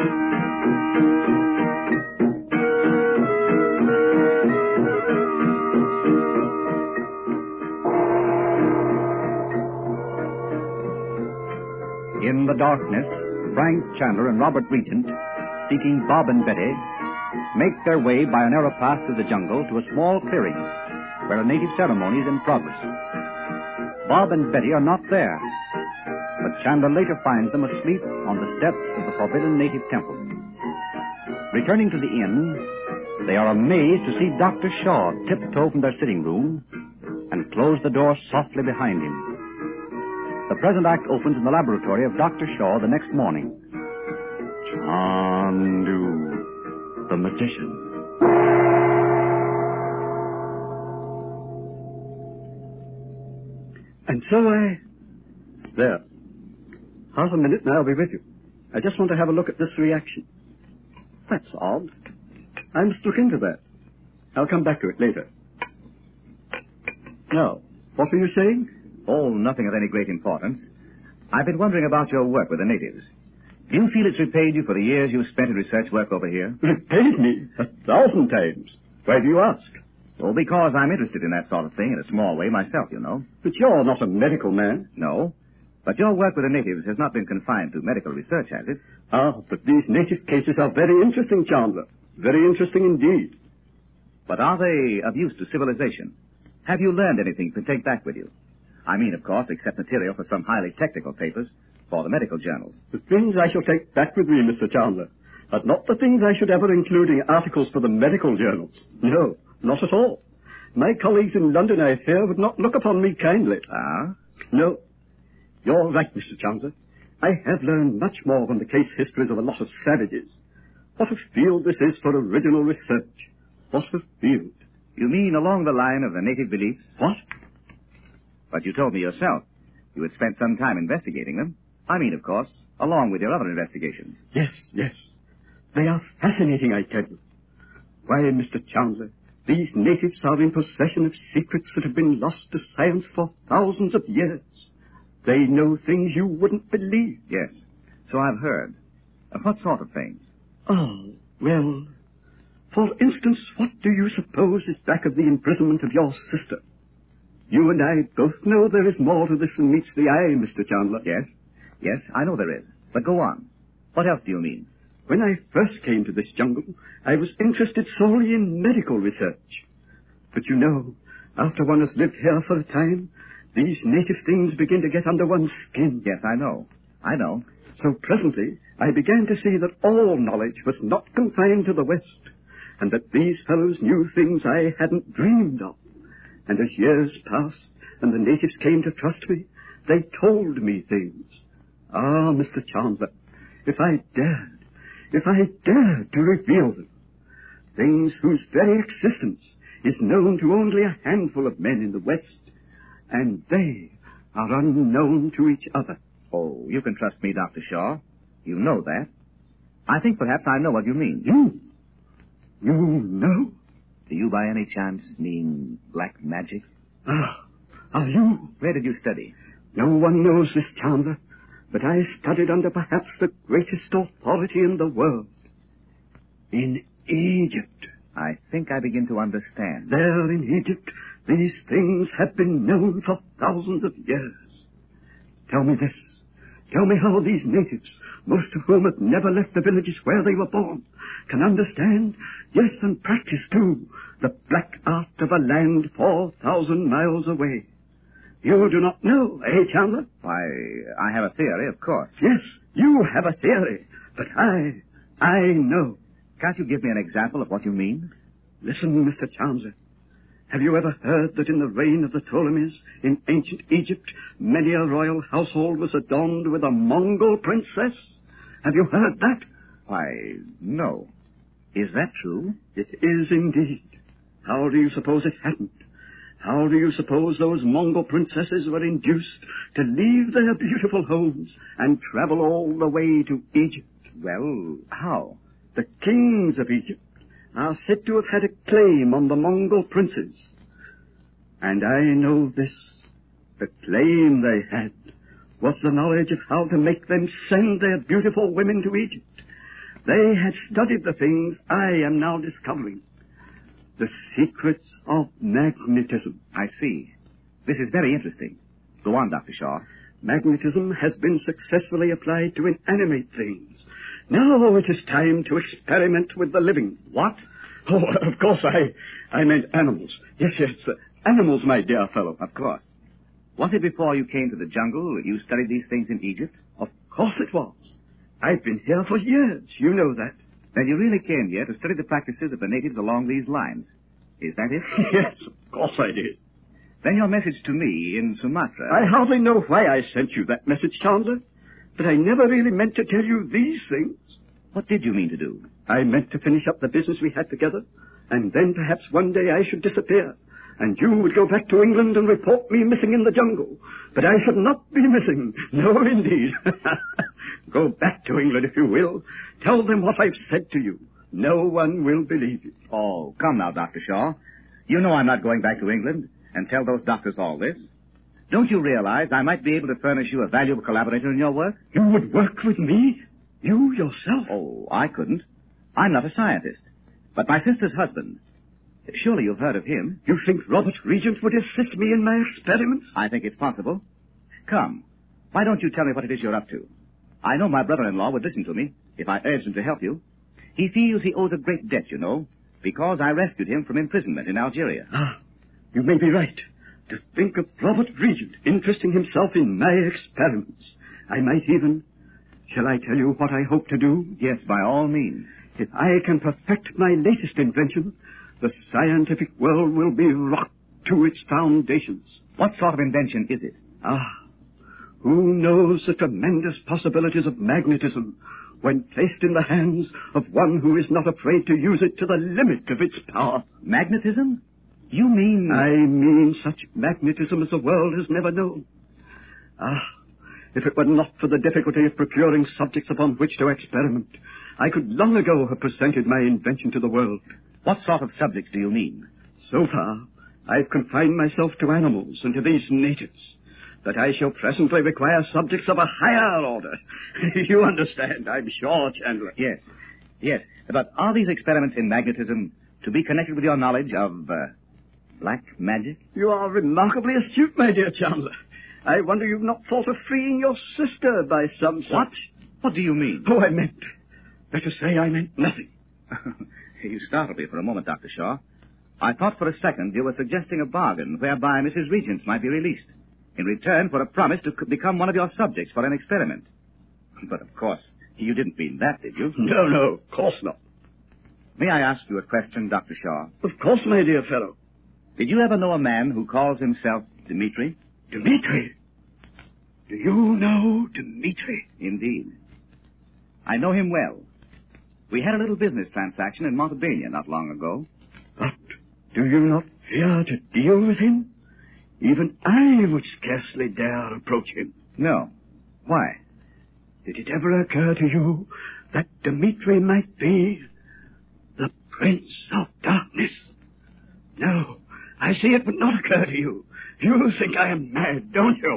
In the darkness, Frank Chandler and Robert Regent, seeking Bob and Betty, make their way by a narrow path through the jungle to a small clearing where a native ceremony is in progress. Bob and Betty are not there, but Chandler later finds them asleep on the steps of the forbidden native temple. Returning to the inn, they are amazed to see Dr. Shaw tiptoe from their sitting room and close the door softly behind him. The present act opens in the laboratory of Dr. Shaw the next morning. Chandu, the magician. And so There. Half a minute and I'll be with you. I just want to have a look at this reaction. That's odd. I must look into that. I'll come back to it later. Now, what were you saying? Oh, nothing of any great importance. I've been wondering about your work with the natives. Do you feel it's repaid you for the years you've spent in research work over here? Repaid me 1,000 times. Why do you ask? Well, because I'm interested in that sort of thing in a small way myself, you know. But you're not a medical man. No. But your work with the natives has not been confined to medical research, has it? Ah, but these native cases are very interesting, Chandler. Very interesting indeed. But are they of use to civilization? Have you learned anything to take back with you? I mean, of course, except material for some highly technical papers for the medical journals. The things I shall take back with me, Mr. Chandler, but not the things I should ever include in articles for the medical journals. No, not at all. My colleagues in London, I fear, would not look upon me kindly. Ah? No. You're right, Mr. Chandler. I have learned much more than the case histories of a lot of savages. What a field this is for original research. What a field. You mean along the line of the native beliefs? What? But you told me yourself you had spent some time investigating them. I mean, of course, along with your other investigations. Yes. They are fascinating, I tell you. Why, Mr. Chandler, these natives are in possession of secrets that have been lost to science for thousands of years. They know things you wouldn't believe. Yes, so I've heard. What sort of things? Oh, well, for instance, what do you suppose is back of the imprisonment of your sister? You and I both know there is more to this than meets the eye, Mr. Chandler. Yes, I know there is. But go on. What else do you mean? When I first came to this jungle, I was interested solely in medical research. But you know, after one has lived here for a time, these native things begin to get under one's skin. Yes, I know. So presently, I began to see that all knowledge was not confined to the West, and that these fellows knew things I hadn't dreamed of. And as years passed, and the natives came to trust me, they told me things. Ah, Mr. Chandler, if I dared to reveal them, things whose very existence is known to only a handful of men in the West, and they are unknown to each other. Oh, you can trust me, Dr. Shaw. You know that. I think perhaps I know what you mean. You know? Do you by any chance mean black magic? Are you? Where did you study? No one knows this, Chandler, but I studied under perhaps the greatest authority in the world. In Egypt. I think I begin to understand. There in Egypt, these things have been known for thousands of years. Tell me this. Tell me how these natives, most of whom have never left the villages where they were born, can understand, yes, and practice too, the black art of a land 4,000 miles away. You do not know, eh, Chandler? Why, I have a theory, of course. Yes, you have a theory, but I know. Can't you give me an example of what you mean? Listen, Mr. Chandler. Have you ever heard that in the reign of the Ptolemies, in ancient Egypt, many a royal household was adorned with a Mongol princess? Have you heard that? Why, no. Is that true? It is indeed. How do you suppose it happened? How do you suppose those Mongol princesses were induced to leave their beautiful homes and travel all the way to Egypt? Well, how? The kings of Egypt are said to have had a claim on the Mongol princes. And I know this. The claim they had was the knowledge of how to make them send their beautiful women to Egypt. They had studied the things I am now discovering. The secrets of magnetism. I see. This is very interesting. Go on, Dr. Shaw. Magnetism has been successfully applied to inanimate things. Now it is time to experiment with the living. What? Oh, of course, I meant animals. Yes, animals, my dear fellow. Of course. Was it before you came to the jungle you studied these things in Egypt? Of course it was. I've been here for years. You know that. Then you really came here to study the practices of the natives along these lines. Is that it? Yes, of course I did. Then your message to me in Sumatra... I hardly know why I sent you that message, Chandler. But I never really meant to tell you these things. What did you mean to do? I meant to finish up the business we had together, and then perhaps one day I should disappear, and you would go back to England and report me missing in the jungle. But I should not be missing. No, indeed. Go back to England, if you will. Tell them what I've said to you. No one will believe you. Oh, come now, Dr. Shaw. You know I'm not going back to England and tell those doctors all this. Don't you realize I might be able to furnish you a valuable collaborator in your work? You would work with me? You yourself? Oh, I couldn't. I'm not a scientist. But my sister's husband. Surely you've heard of him. You think Robert Regent would assist me in my experiments? I think it's possible. Come, why don't you tell me what it is you're up to? I know my brother-in-law would listen to me if I urged him to help you. He feels he owes a great debt, you know, because I rescued him from imprisonment in Algeria. Ah, you may be right. To think of Robert Regent interesting himself in my experiments. I might even... Shall I tell you what I hope to do? Yes, by all means. If I can perfect my latest invention, the scientific world will be rocked to its foundations. What sort of invention is it? Who knows the tremendous possibilities of magnetism when placed in the hands of one who is not afraid to use it to the limit of its power? Magnetism? You mean... I mean such magnetism as the world has never known. If it were not for the difficulty of procuring subjects upon which to experiment, I could long ago have presented my invention to the world. What sort of subjects do you mean? So far, I've confined myself to animals and to these natives. But I shall presently require subjects of a higher order. You understand, I'm sure, Chandler. Yes. But are these experiments in magnetism to be connected with your knowledge of black magic? You are remarkably astute, my dear Chandler. I wonder you've not thought of freeing your sister by some such... What? What do you mean? Oh, I meant nothing. You startled me for a moment, Dr. Shaw. I thought for a second you were suggesting a bargain whereby Mrs. Regent might be released in return for a promise to become one of your subjects for an experiment. But, of course, you didn't mean that, did you? No, of course not. May I ask you a question, Dr. Shaw? Of course, my dear fellow. Did you ever know a man who calls himself Dmitri? Dmitri? Do you know Dmitri? Indeed. I know him well. We had a little business transaction in Montebello not long ago. But do you not fear to deal with him? Even I would scarcely dare approach him. No. Why? Did it ever occur to you that Dmitri might be the Prince of Darkness? No, I see it would not occur to you. You think I am mad, don't you?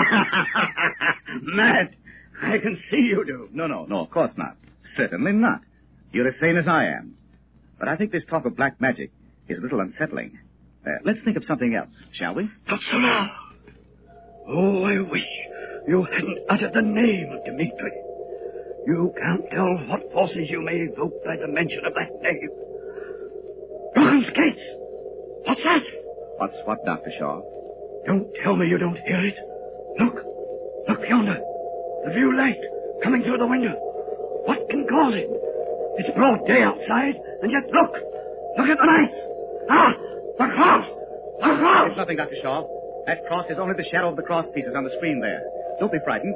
Mad? I can see you do. No, of course not. Certainly not. You're as sane as I am. But I think this talk of black magic is a little unsettling. Let's think of something else, shall we? Costello! Oh, I wish you hadn't uttered the name of Dmitri. You can't tell what forces you may evoke by the mention of that name. Broken skates! What's that? What's what, Dr. Shaw? Don't tell me you don't hear it. Look yonder. The view light coming through the window. What can cause it? It's broad day outside, and yet look at the lights. The cross! It's nothing, Dr. Shaw. That cross is only the shadow of the cross pieces on the screen there. Don't be frightened.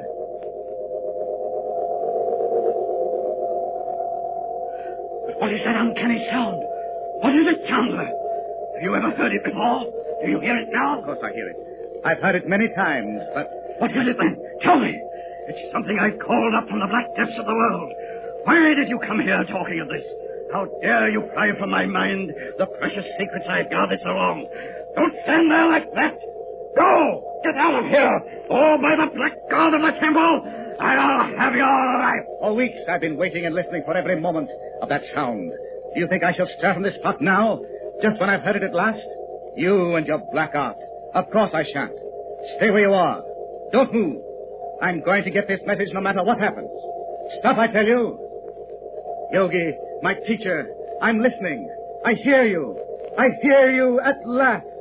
But what is that uncanny sound? What is it, Chandler? Have you ever heard it before? Do you hear it now? Of course I hear it. I've heard it many times, but... What is it then? Tell me. It's something I called up from the black depths of the world. Why did you come here talking of this? How dare you pry from my mind the precious secrets I've guarded so long? Don't stand there like that. Go! Get out of here! Oh, by the black god of the temple! I'll have you all right! For weeks I've been waiting and listening for every moment of that sound. Do you think I shall start on this spot now, just when I've heard it at last? You and your black art. Of course I shan't. Stay where you are. Don't move. I'm going to get this message no matter what happens. Stop, I tell you. Yogi, my teacher, I'm listening. I hear you. I hear you at last.